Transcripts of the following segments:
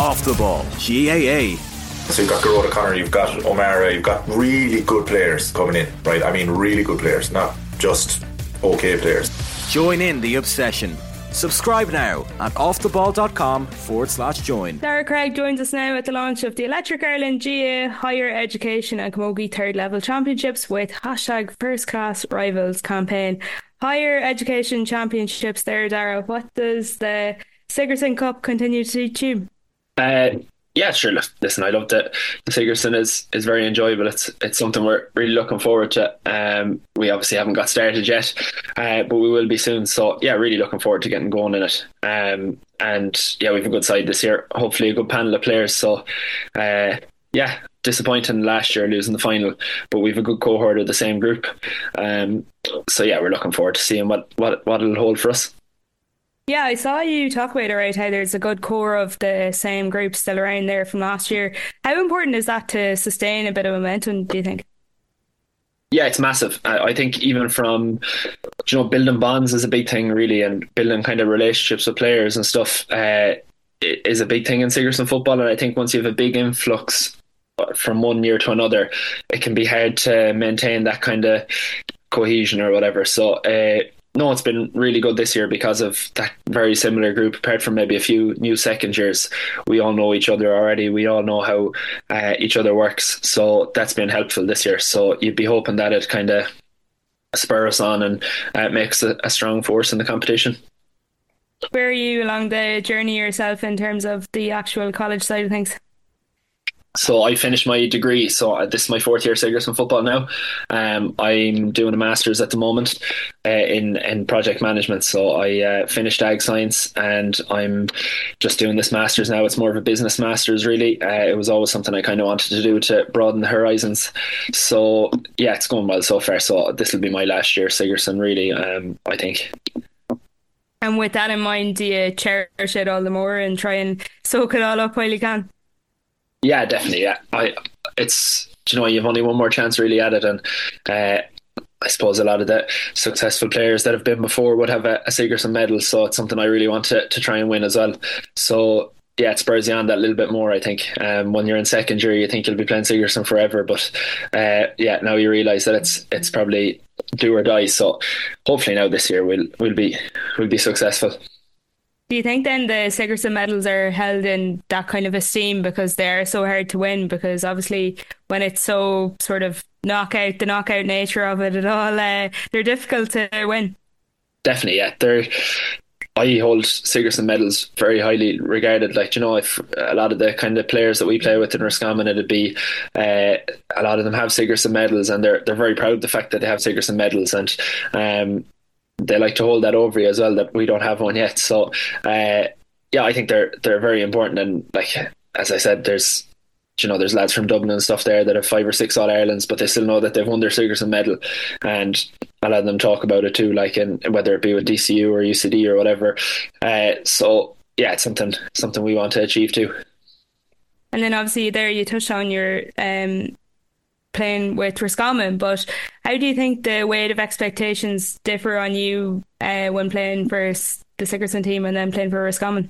Off the Ball, GAA. So you've got Garota Connor, you've got O'Mara, you've got really good players coming in, right? I mean really good players, not just okay players. Join in the obsession. Subscribe now at offtheball.com/join. Dara Craig joins us now at the launch of the Electric Ireland GAA Higher Education and Camogie Third Level Championships with #First Class Rivals campaign. Higher Education Championships there, Dara. What does the Sigerson Cup continue to teach you? Yeah, sure. Listen, I love that the Sigerson is very enjoyable. It's something we're really looking forward to. We obviously haven't got started yet, but we will be soon. So yeah, really looking forward to getting going in it. And yeah, we have a good side this year. Hopefully a good panel of players. So yeah, disappointing last year losing the final, but we have a good cohort of the same group. So yeah, we're looking forward to seeing what it'll hold for us. Yeah, I saw you talk about it, right, how there's a good core of the same group still around there from last year. How important is that to sustain a bit of momentum, do you think? Yeah, it's massive. I think even from, building bonds is a big thing really, and building kind of relationships with players and stuff is a big thing in Sigerson football. And I think once you have a big influx from one year to another, it can be hard to maintain that kind of cohesion or whatever. So no, it's been really good this year because of that very similar group. Apart from maybe a few new second years, we all know each other already. We all know how each other works. So that's been helpful this year. So you'd be hoping that it kind of spurs us on and makes a strong force in the competition. Where are you along the journey yourself in terms of the actual college side of things? So I finished my degree, so this is my fourth year Sigerson football now. I'm doing a master's at the moment in project management. So I finished ag science and I'm just doing this master's now. It's more of a business master's really. It was always something I kind of wanted to do to broaden the horizons. So yeah, it's going well so far. So this will be my last year Sigerson really, I think. And with that in mind, do you cherish it all the more and try and soak it all up while you can? Yeah, definitely. Yeah, it's you've only one more chance really at it, and I suppose a lot of the successful players that have been before would have a Sigerson medal, so it's something I really want to try and win as well. So yeah, it spurs you on that little bit more, I think. When you're in second year, you think you'll be playing Sigerson forever, but yeah, now you realise that it's probably do or die. So hopefully now this year we'll be successful. Do you think then the Sigerson medals are held in that kind of esteem because they're so hard to win? Because obviously when it's so sort of the knockout nature of it at all, they're difficult to win. Definitely, yeah. I hold Sigerson medals very highly regarded. Like, if a lot of the kind of players that we play with in Roscommon, it'd be a lot of them have Sigerson medals, and they're very proud of the fact that they have Sigerson medals, and they like to hold that over you as well, that we don't have one yet. So yeah, I think they're very important. And like, as I said, there's lads from Dublin and stuff there that have 5 or 6 All-Irelands, but they still know that they've won their Sigerson medal, and a lot of them talk about it too, like in whether it be with DCU or UCD or whatever. So yeah, it's something we want to achieve too. And then obviously there you touched on your playing with Roscommon, but how do you think the weight of expectations differ on you when playing for the Sigerson team and then playing for Roscommon?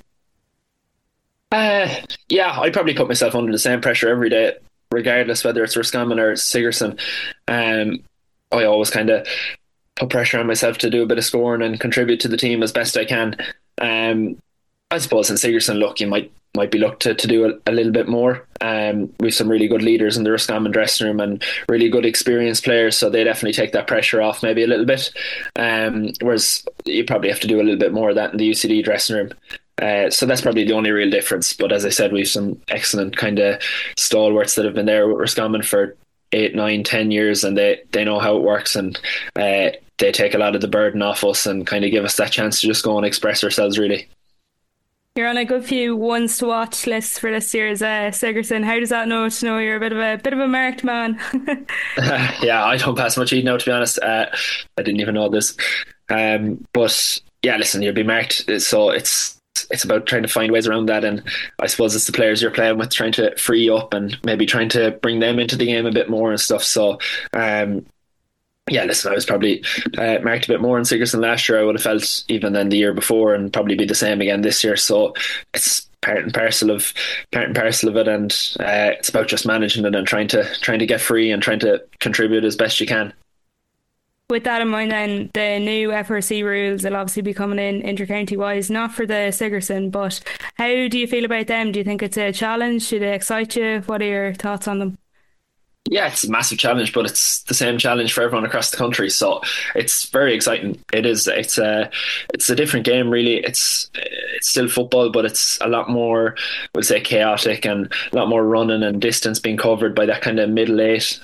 Yeah, I probably put myself under the same pressure every day, regardless whether it's Roscommon or Sigerson. I always kind of put pressure on myself to do a bit of scoring and contribute to the team as best I can. I suppose in Sigerson, look, you might be looked to do a little bit more. We've some really good leaders in the Roscommon dressing room and really good experienced players, so they definitely take that pressure off maybe a little bit. Whereas you probably have to do a little bit more of that in the UCD dressing room. So that's probably the only real difference. But as I said, we've some excellent kind of stalwarts that have been there with Roscommon for 8, 9, 10 years, and they know how it works, and they take a lot of the burden off us and kind of give us that chance to just go and express ourselves really. You're on a good few ones to watch lists for this year's Sigerson. How does that know to know you're a bit of a marked man? Yeah, I don't pass much heed now, to be honest. I didn't even know this. But yeah, listen, you'll be marked, so it's about trying to find ways around that, and I suppose it's the players you're playing with trying to free up and maybe trying to bring them into the game a bit more and stuff. So yeah, listen, I was probably marked a bit more in Sigerson last year, I would have felt, even than the year before, and probably be the same again this year. So it's part and parcel of it, and it's about just managing it and trying to get free and trying to contribute as best you can. With that in mind, then the new FRC rules will obviously be coming in inter-county wise, not for the Sigerson, but how do you feel about them? Do you think it's a challenge? Should they excite you? What are your thoughts on them? Yeah, it's a massive challenge, but it's the same challenge for everyone across the country. So it's very exciting. It is. It's a different game, really. It's still football, but it's a lot more, we'll say, chaotic, and a lot more running and distance being covered by that kind of middle eight.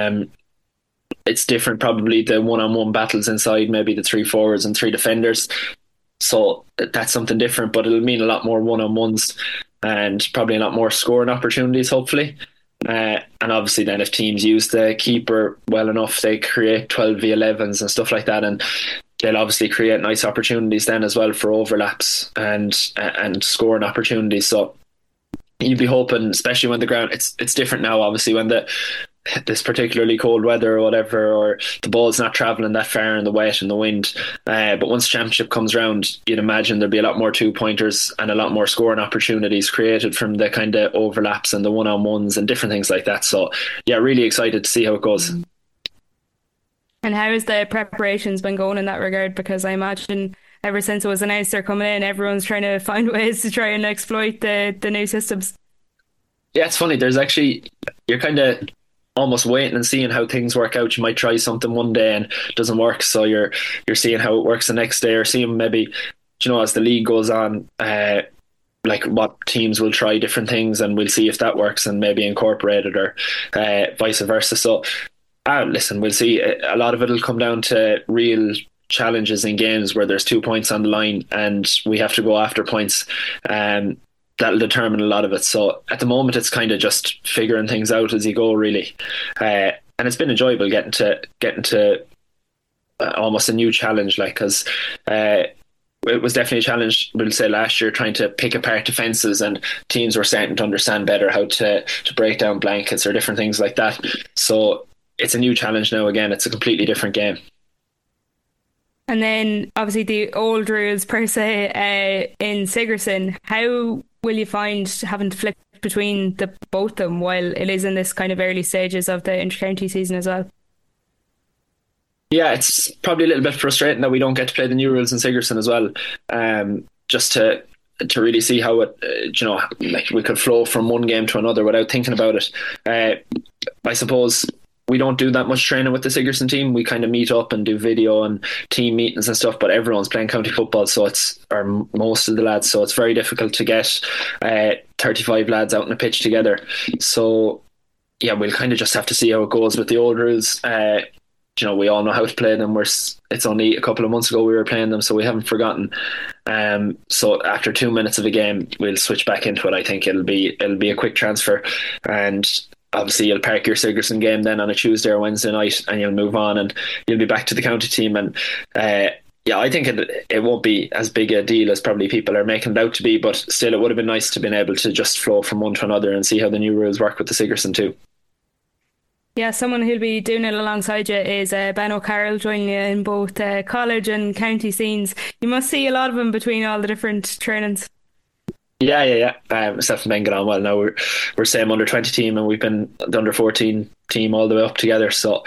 It's different, probably the one-on-one battles inside, maybe the three forwards and three defenders. So that's something different, but it'll mean a lot more one-on-ones and probably a lot more scoring opportunities, hopefully. And obviously then if teams use the keeper well enough, they create 12v11s and stuff like that, and they'll obviously create nice opportunities then as well for overlaps and scoring opportunities. So you'd be hoping, especially when the ground, it's different now obviously when this particularly cold weather or whatever, or the ball's not travelling that far in the wet and the wind. But once championship comes round, you'd imagine there'd be a lot more 2-pointers and a lot more scoring opportunities created from the kind of overlaps and the one-on-ones and different things like that. So yeah, really excited to see how it goes. And how has the preparations been going in that regard? Because I imagine ever since it was announced they're coming in, everyone's trying to find ways to try and exploit the new systems. Yeah, it's funny. There's actually, you're kind of almost waiting and seeing how things work out. You might try something one day and it doesn't work, so you're seeing how it works the next day, or seeing maybe, as the league goes on, like what teams will try different things, and we'll see if that works and maybe incorporate it, or vice versa. So listen, we'll see. A lot of it will come down to real challenges in games where there's 2 points on the line and we have to go after points. That'll determine a lot of it. So at the moment, it's kind of just figuring things out as you go, really. And it's been enjoyable getting to almost a new challenge, like, because it was definitely a challenge, we'll say, last year, trying to pick apart defences, and teams were starting to understand better how to break down blankets or different things like that. So it's a new challenge now. Again, it's a completely different game. And then obviously the old rules per se in Sigerson, how will you find having to flip between both of them while it is in this kind of early stages of the intercounty season as well? Yeah, it's probably a little bit frustrating that we don't get to play the new rules in Sigerson as well, just to really see how it, like we could flow from one game to another without thinking about it. I suppose we don't do that much training with the Sigerson team. We kind of meet up and do video and team meetings and stuff, but everyone's playing county football, or most of the lads, so it's very difficult to get 35 lads out on a pitch together. So yeah, we'll kind of just have to see how it goes with the old rules. We all know how to play them. It's only a couple of months ago we were playing them, so we haven't forgotten. So after 2 minutes of a game, we'll switch back into it. I think it'll be a quick transfer, and obviously you'll park your Sigerson game then on a Tuesday or Wednesday night, and you'll move on and you'll be back to the county team. And I think it won't be as big a deal as probably people are making it out to be, but still it would have been nice to have been able to just flow from one to another and see how the new rules work with the Sigerson too. Yeah, someone who'll be doing it alongside you is Ben O'Carroll, joining you in both college and county scenes. You must see a lot of him between all the different trainings. Yeah. Myself and Ben get on well now. We're same under 20 team, and we've been the under 14 team all the way up together. So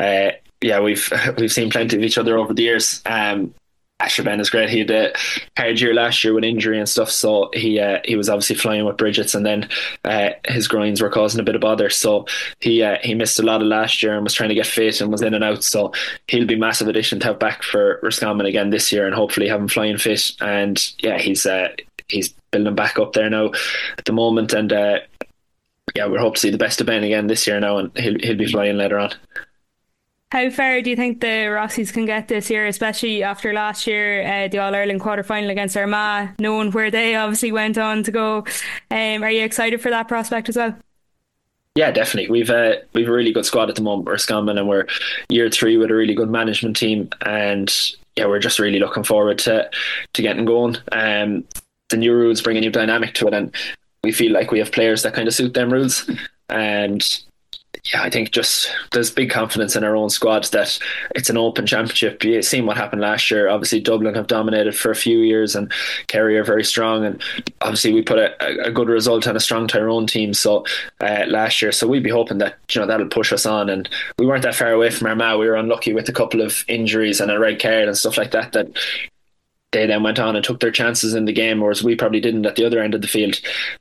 we've seen plenty of each other over the years. Asher Ben is great. He had a hard year last year with injury and stuff, so he was obviously flying with Bridget's, and then his groins were causing a bit of bother, so he missed a lot of last year and was trying to get fit and was in and out. So he'll be a massive addition to have back for Roscommon again this year, and hopefully have him flying fit. And yeah, he's building back up there now at the moment, and we hope to see the best of Ben again this year now, and he'll be flying later on. How far do you think the Rossies can get this year, especially after last year, the All-Ireland quarter-final against Armagh, knowing where they obviously went on to go? Are you excited for that prospect as well? Yeah, definitely. We've a really good squad at the moment, Roscommon, and we're year 3 with a really good management team, and yeah, we're just really looking forward to getting going. The new rules bring a new dynamic to it, and we feel like we have players that kind of suit them rules, and Yeah, I think just there's big confidence in our own squad that it's an open championship. You've seen what happened last year. Obviously, Dublin have dominated for a few years, and Kerry are very strong. And obviously, we put a good result and a strong Tyrone team last year. So we'd be hoping that that'll push us on. And we weren't that far away from Armagh. We were unlucky with a couple of injuries and a red card and stuff like that. That they then went on and took their chances in the game, whereas we probably didn't at the other end of the field.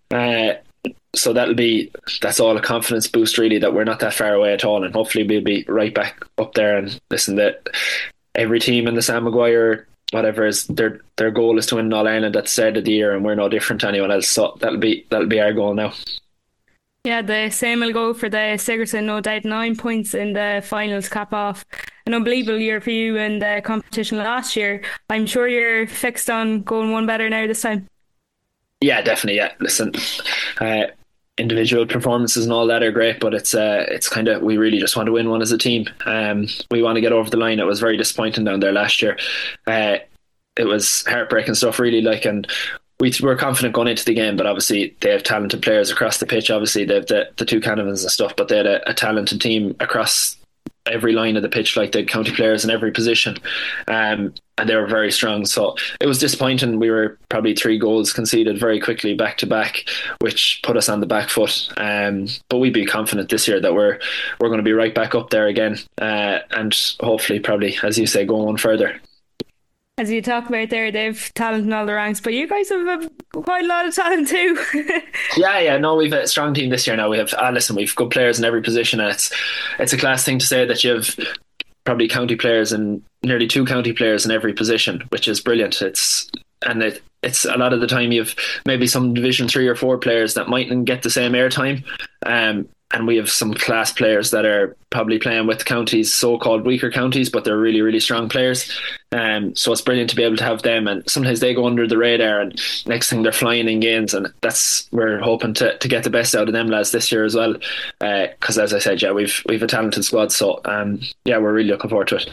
So that's all a confidence boost really, that we're not that far away at all, and hopefully we'll be right back up there. And listen, that every team in the Sam Maguire whatever is their goal is to win All Ireland at the start of the year, and we're no different to anyone else. So that'll be our goal now. Yeah, the same will go for the Sigerson, no doubt. 9 points in the finals, cap off an unbelievable year for you in the competition last year. I'm sure you're fixed on going one better now this time. Yeah, definitely. Yeah, listen, individual performances and all that are great, but it's kind of, we really just want to win one as a team. We want to get over the line. It was very disappointing down there last year. It was heartbreaking stuff, really. And we were confident going into the game, but obviously they have talented players across the pitch. Obviously they have the two Canavans and stuff, but they had a talented team across every line of the pitch. They had county players in every position, and they were very strong. So it was disappointing. We were probably 3 goals conceded very quickly back to back, which put us on the back foot. But we'd be confident this year that we're going to be right back up there again, and hopefully, probably, as you say, go one further. As you talk about there, they've talent in all the ranks, but you guys have quite a lot of talent too. Yeah. No, we've a strong team this year now. We have, we've good players in every position, and it's a class thing to say that you have probably county players and nearly 2 county players in every position, which is brilliant. It's a lot of the time you've maybe some Division 3 or 4 players that mightn't get the same airtime. And we have some class players that are probably playing with counties, so-called weaker counties, but they're really, really strong players. So it's brilliant to be able to have them. And sometimes they go under the radar, and next thing they're flying in games. And we're hoping to get the best out of them lads this year as well. Because as I said, we've a talented squad. So we're really looking forward to it.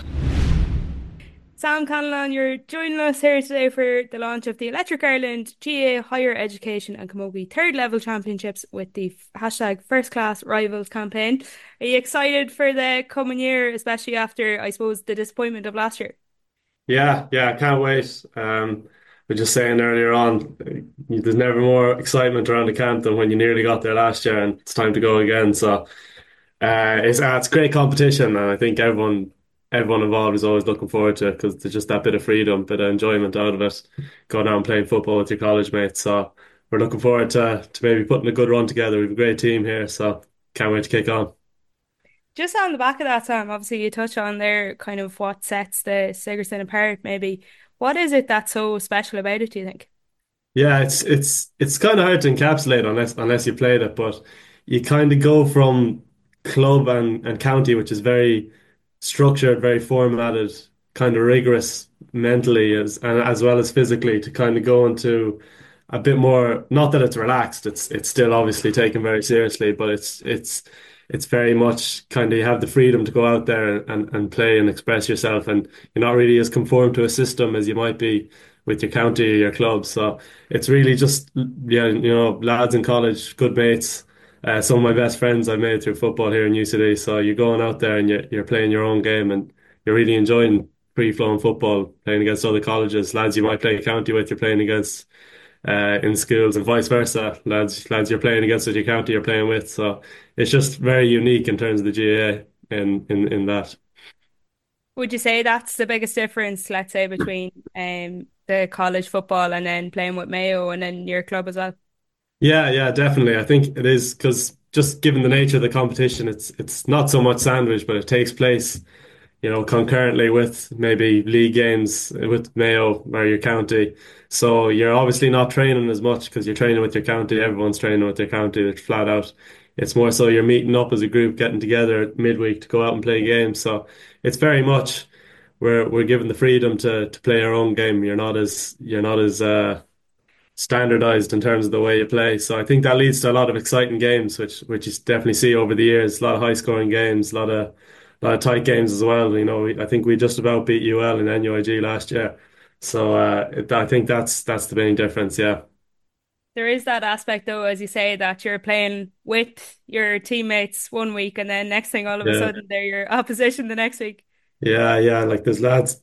Sam Connellan, you're joining us here today for the launch of the Electric Ireland GAA Higher Education and Camogie Third Level Championships with the hashtag First Class Rivals campaign. Are you excited for the coming year, especially after, I suppose, the disappointment of last year? Yeah, I can't wait. We were just saying earlier on, there's never more excitement around the camp than when you nearly got there last year and it's time to go again. So it's great competition, and I think everyone involved is always looking forward to it because there's just that bit of freedom, bit of enjoyment out of it, going out and playing football with your college mates. So we're looking forward to maybe putting a good run together. We have a great team here, so can't wait to kick on. Just on the back of that, Sam, obviously you touch on there kind of what sets the Sigerson apart, maybe. What is it that's so special about it, do you think? Yeah, it's kind of hard to encapsulate unless you played it, but you kind of go from club and county, which is very structured, very formatted, kind of rigorous mentally as well as physically, to kind of go into a bit more, not that it's relaxed, it's still obviously taken very seriously, but it's very much kind of, you have the freedom to go out there and play and express yourself, and you're not really as conformed to a system as you might be with your county or your club. So it's really just, lads in college, good mates. Some of my best friends I made through football here in UCD. So you're going out there and you're playing your own game, and you're really enjoying free-flowing football, playing against other colleges. Lads you might play county with, you're playing against in schools, and vice versa. Lads you're playing against with your county you're playing with. So it's just very unique in terms of the GAA in that. Would you say that's the biggest difference, let's say, between the college football and then playing with Mayo and then your club as well? Yeah, definitely. I think it is, because just given the nature of the competition, it's not so much sandwich, but it takes place, concurrently with maybe league games with Mayo or your county. So you're obviously not training as much because you're training with your county. Everyone's training with their county. It's flat out. It's more so you're meeting up as a group, getting together midweek to go out and play games. So it's very much we're given the freedom to play our own game. You're not as standardized in terms of the way you play. So I think that leads to a lot of exciting games, which you definitely see over the years. A lot of high scoring games, a lot of tight games as well. I think we just about beat UL in NUIG last year. So I think that's the main difference. Yeah. There is that aspect though, as you say, that you're playing with your teammates one week and then next thing all of a Yeah, sudden they're your opposition the next week. yeah, yeah. Like there's lads.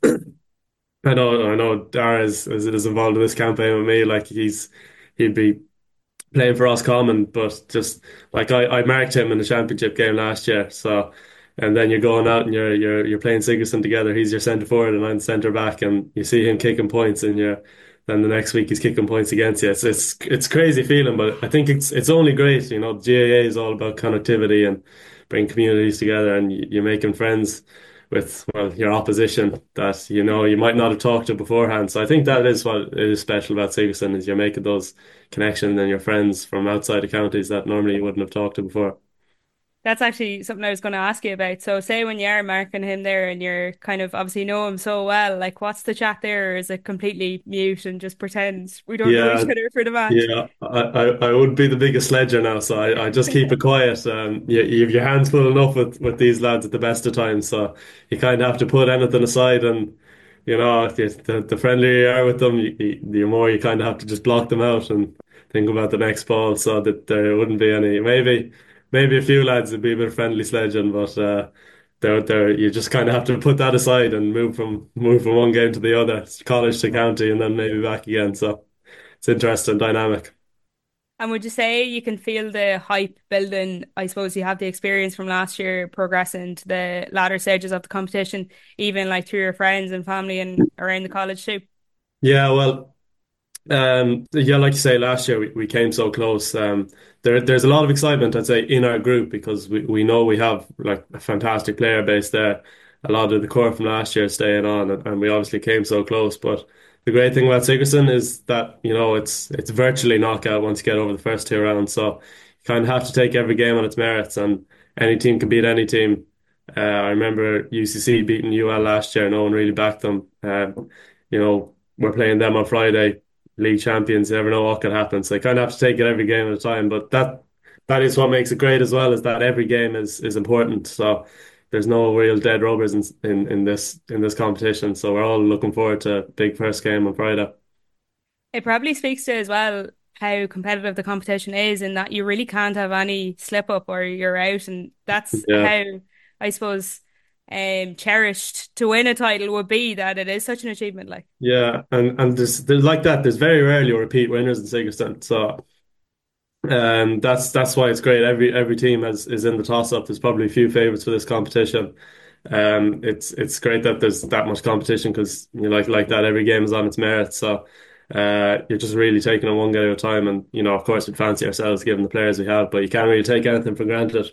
I know. Dara is involved in this campaign with me. Like he'd be playing for Roscommon, but just like I marked him in the championship game last year. So, and then you're going out and you're playing Sigerson together. He's your centre forward and I'm centre back, and you see him kicking points, and you then the next week he's kicking points against you. It's crazy feeling, but I think it's only great. You know, the GAA is all about connectivity and bring communities together, and you're making friends with your opposition that you know you might not have talked to beforehand. So I think that is what is special about Sigerson is you're making those connections and your friends from outside the counties that normally you wouldn't have talked to before. That's actually something I was going to ask you about. So, say when you are marking him there and you're kind of obviously know him so well, like what's the chat there? Or is it completely mute and just pretend we don't know each Yeah, other for the match? yeah, I would be the biggest sledger now, so I just keep it quiet. You have your hands full enough with these lads at the best of times, so you kind of have to put anything aside, and you know, the friendlier you are with them, the more you kind of have to just block them out and think about the next ball, so that there wouldn't be any. Maybe a few lads would be a bit of friendly sledging, but there you just kind of have to put that aside and move from one game to the other, college to county, and then maybe back again. So. It's interesting dynamic. And would you say you can feel the hype building? I suppose you have the experience from last year progressing to the latter stages of the competition, even like through your friends and family and around the college too. Yeah, well, yeah, like you say, last year we came so close. There's a lot of excitement, I'd say, in our group because we know we have like a fantastic player base there. A lot of the core from last year is staying on, and we obviously came so close. But the great thing about Sigerson is that you know it's virtually knockout once you get over the first two rounds. So you kind of have to take every game on its merits, and any team can beat any team. I remember UCC beating UL last year. No one really backed them. You know, we're playing them on Friday, league champions. You never know what could happen. So you kind of have to take it every game at a time. But that is what makes it great as well, is that every game is important. So there's no real dead rubbers in this competition. So we're all looking forward to a big first game on Friday. It probably speaks to as well how competitive the competition is, and that you really can't have any slip up or you're out, and that's Yeah. how I suppose cherished to win a title would be that it is such an achievement. Like. Yeah, and there's like that. There's very rarely repeat winners in Sigerson, so that's why it's great. Every team is in the toss up. There's probably a few favorites for this competition. It's great that there's that much competition because you know, like that every game is on its merit. So you're just really taking it one game at a time, and you know, of course, we fancy ourselves given the players we have, but you can't really take anything for granted.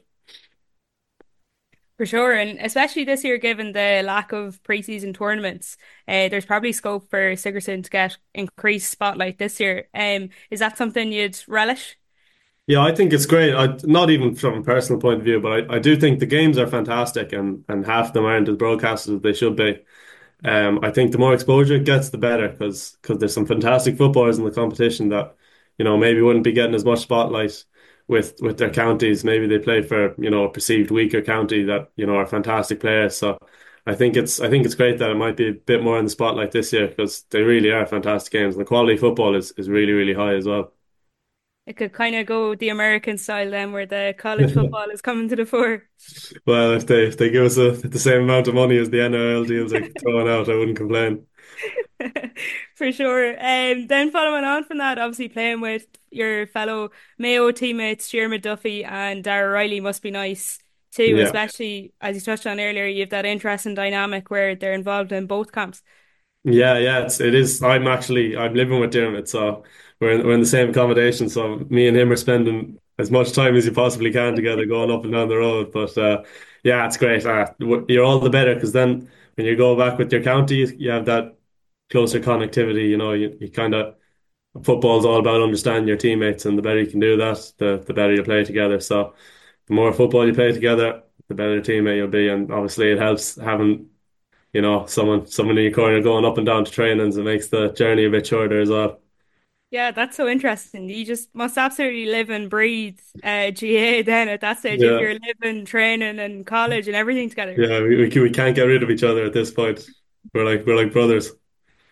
For sure, and especially this year, given the lack of preseason tournaments, there's probably scope for Sigerson to get increased spotlight this year. Is that something you'd relish? Yeah, I think it's great. Not even from a personal point of view, but I do think the games are fantastic, and half of them aren't as broadcasted as they should be. I think the more exposure it gets, the better, because there's some fantastic footballers in the competition that you know maybe wouldn't be getting as much spotlight with their counties. Maybe they play for you know a perceived weaker county that you know are fantastic players. So I think it's great that it might be a bit more in the spotlight this year because they really are fantastic games, and the quality of football is really really high as well. It could kind of go the American style then, where the college football is coming to the fore. Well, if they give us the same amount of money as the NRL deals are throwing out, I wouldn't complain. For sure. Then following on from that, obviously playing with your fellow Mayo teammates, Diarmuid Duffy and Dara Riley must be nice too, Yeah. especially as you touched on earlier, you have that interesting dynamic where they're involved in both camps. Yeah, yeah, it is. I'm living with Dermot, so we're in the same accommodation. So me and him are spending as much time as you possibly can together, going up and down the road. But yeah, it's great. You're all the better because then when you go back with your county, you have that closer connectivity. You know, you kind of football's all about understanding your teammates, and the better you can do that, the better you play together. So the more football you play together, the better teammate you'll be, and obviously it helps having you know, someone in your corner going up and down to trainings. It makes the journey a bit shorter as well. Yeah, that's so interesting. You just must absolutely live and breathe GA then at that stage if Yeah, you're living, training and college and everything together. yeah, we can't get rid of each other at this point. We're like brothers.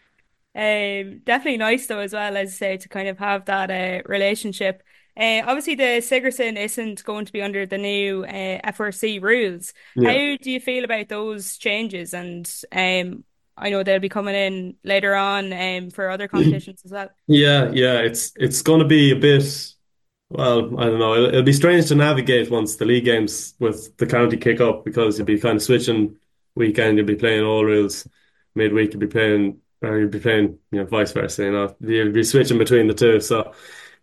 Definitely nice though as well, as I say, to kind of have that relationship. Obviously, the Sigerson isn't going to be under the new FRC rules. How Yeah. do you feel about those changes? And I know they'll be coming in later on for other competitions as well. Yeah, it's going to be a bit. Well, I don't know. It'll be strange to navigate once the league games with the county kick up because you'll be kind of switching weekend. You'll be playing all rules midweek. You'll be playing, or you'll be playing, vice versa. You'll be switching between the two. So,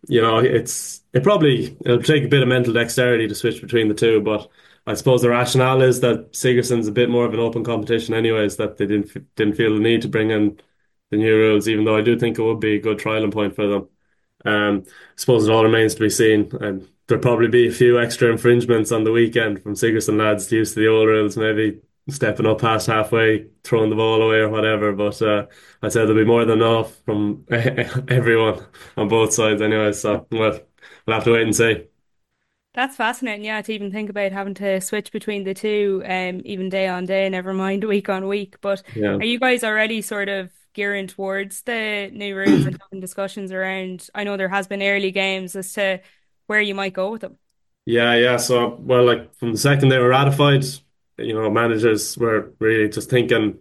it'll take a bit of mental dexterity to switch between the two. But I suppose the rationale is that Sigerson's a bit more of an open competition, anyways. That they didn't feel the need to bring in the new rules, even though I do think it would be a good trialing point for them. I suppose it all remains to be seen. There'll probably be a few extra infringements on the weekend from Sigerson lads used to the old rules, maybe stepping up past halfway, throwing the ball away or whatever. But I'd say there'll be more than enough from everyone on both sides anyway. So, well, we'll have to wait and see. That's fascinating, yeah, to even think about having to switch between the two, even day on day, never mind week on week. But Yeah. are you guys already sort of gearing towards the new rules and having discussions around? I know there has been early games as to where you might go with them. Yeah. So, well, like from the second they were ratified, managers were really just thinking,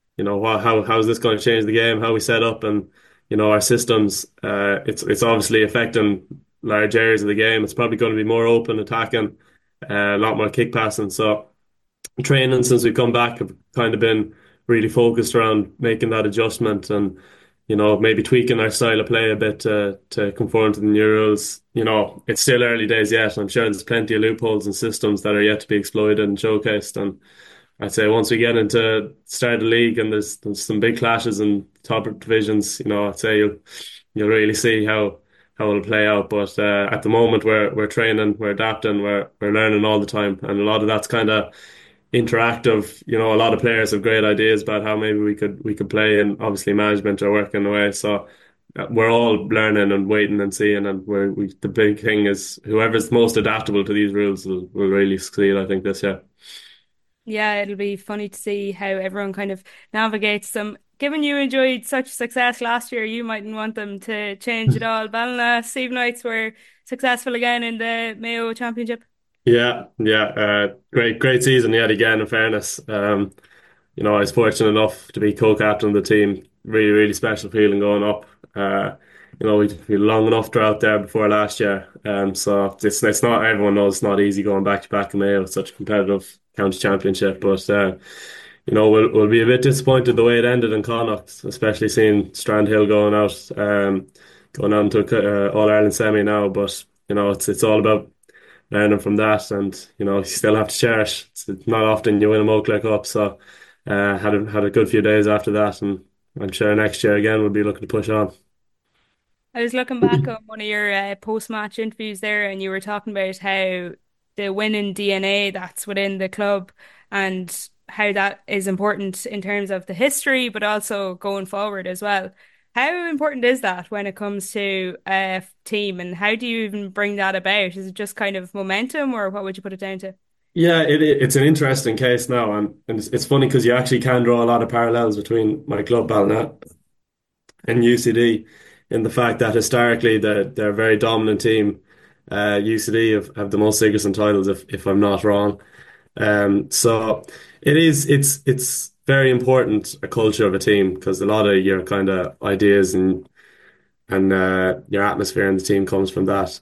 how's this going to change the game, how we set up, and our systems. It's obviously affecting large areas of the game. It's probably going to be more open attacking, a lot more kick passing. So training since we've come back have kind of been really focused around making that adjustment and maybe tweaking our style of play a bit to conform to the new rules. It's still early days yet. I'm sure there's plenty of loopholes and systems that are yet to be exploited and showcased. And I'd say once we get into start of the league and there's some big clashes in top divisions, I'd say you'll really see how it'll play out. But at the moment, we're training, we're adapting, we're learning all the time, and a lot of that's kind of interactive. A lot of players have great ideas about how maybe we could play, and obviously management are working away. So we're all learning and waiting and seeing, and the big thing is whoever's most adaptable to these rules will really succeed. I think this year. Yeah, it'll be funny to see how everyone kind of navigates them. Given you enjoyed such success last year, you mightn't want them to change it all. Ballina, Steve Knights were successful again in the Mayo Championship. Yeah. Great season yet again. In fairness, I was fortunate enough to be co-captain of the team. Really, really special feeling going up. We've been long enough drought there before last year. So it's not everyone knows it's not easy going back to back in Mayo. It's such a competitive county championship, but we'll be a bit disappointed the way it ended in Connacht, especially seeing Strandhill going out into All Ireland semi now. But it's all about learning from that, and you still have to cherish. It's not often you win a Moncler Cup, so had a good few days after that, and I'm sure next year again we'll be looking to push on. I was looking back on one of your post-match interviews there, and you were talking about how the winning DNA that's within the club and how that is important in terms of the history, but also going forward as well. How important is that when it comes to a team, and how do you even bring that about? Is it just kind of momentum, or what would you put it down to? Yeah, it's an interesting case now, and it's funny because you actually can draw a lot of parallels between my club Ballina and UCD in the fact that historically they're a very dominant team. UCD have the most Sigerson titles, if I'm not wrong. So it's very important a culture of a team because a lot of your kind of ideas and your atmosphere in the team comes from that.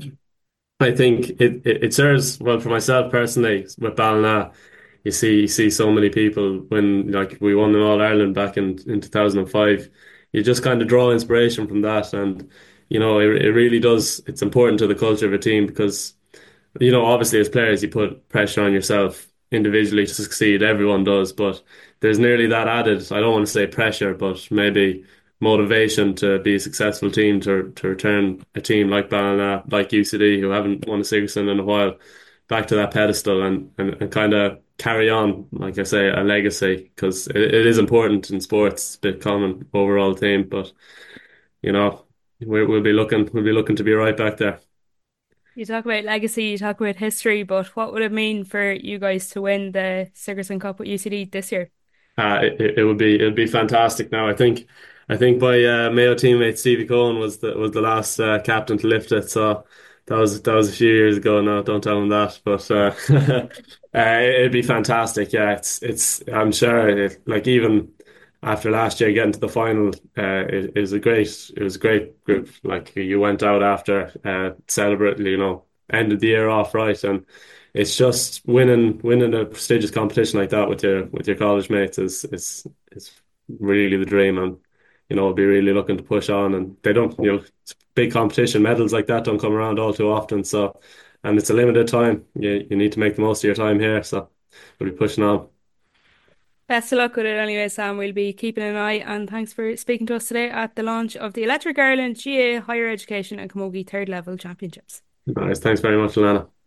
I think it serves well for myself personally with Ballina. You see so many people when like we won in All Ireland back in 2005. You just kind of draw inspiration from that, and it really does. It's important to the culture of a team because obviously as players you put pressure on yourself individually to succeed. Everyone does, but there's nearly that added. I don't want to say pressure, but maybe motivation to be a successful team to return a team like Ballina, like UCD, who haven't won a Sigerson in a while, back to that pedestal and kind of carry on, like I say, a legacy because it is important in sports. It's a bit common overall theme, but you know we'll be looking to be right back there. You talk about legacy, you talk about history, but what would it mean for you guys to win the Sigerson Cup with UCD this year? It would be fantastic. Now, I think I think my Mayo teammate Stevie Cohen was the last captain to lift it. So that was a few years ago now. Don't tell him that, but it'd be fantastic. Yeah, it's. I'm sure like even after last year getting to the final, it was a great group. Like you went out after celebrate, ended the year off right, and it's just winning a prestigious competition like that with your college mates is really the dream, and be really looking to push on. And they don't, it's big competition. Medals like that don't come around all too often. So, and it's a limited time. You need to make the most of your time here. So we'll be pushing on. Best of luck with it anyway, Sam. We'll be keeping an eye, and thanks for speaking to us today at the launch of the Electric Ireland GA Higher Education and Camogie Third Level Championships. Nice. Thanks very much, Alana.